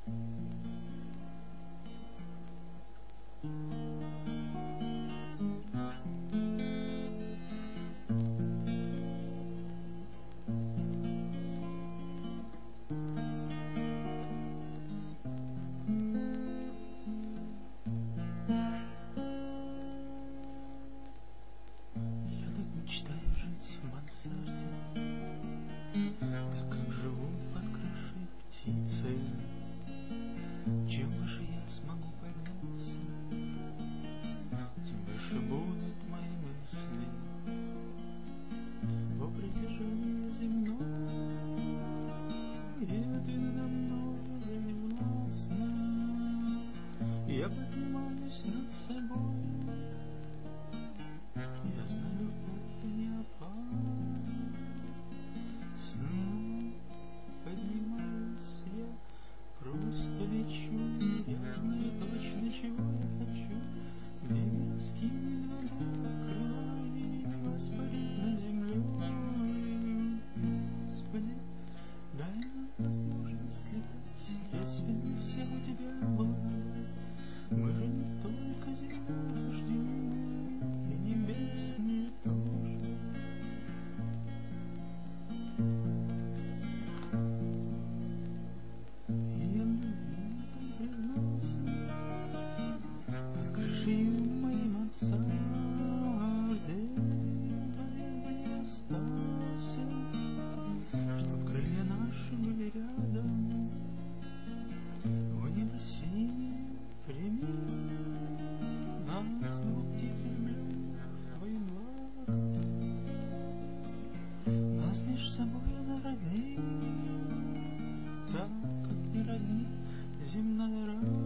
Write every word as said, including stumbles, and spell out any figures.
Мечтаю жить в мансарде, так как живу под крышей птицей. Чем выше я смогу подняться, тем выше будут мои мысли. По притяжению земной, и ты надо мной уже не властна. Я поднимаюсь над собой, я знаю, это не опасно. Поднимаюсь я, просто лечу. Я знаю точно, чего я хочу. Меня скинет вода крыла и воспарит над землей. Господи, дай нам возможность летать, если мы все у тебя благодать. Мы же не только земные рождены, и небесные тоже. И я многим признался под крышей моей мансарды. Твоим бы не остался, чтоб крылья наши были рядом. В небо синее прими нас двух тихих блюдах твою благость. Нас меж собой народи, так как не родни земная радость.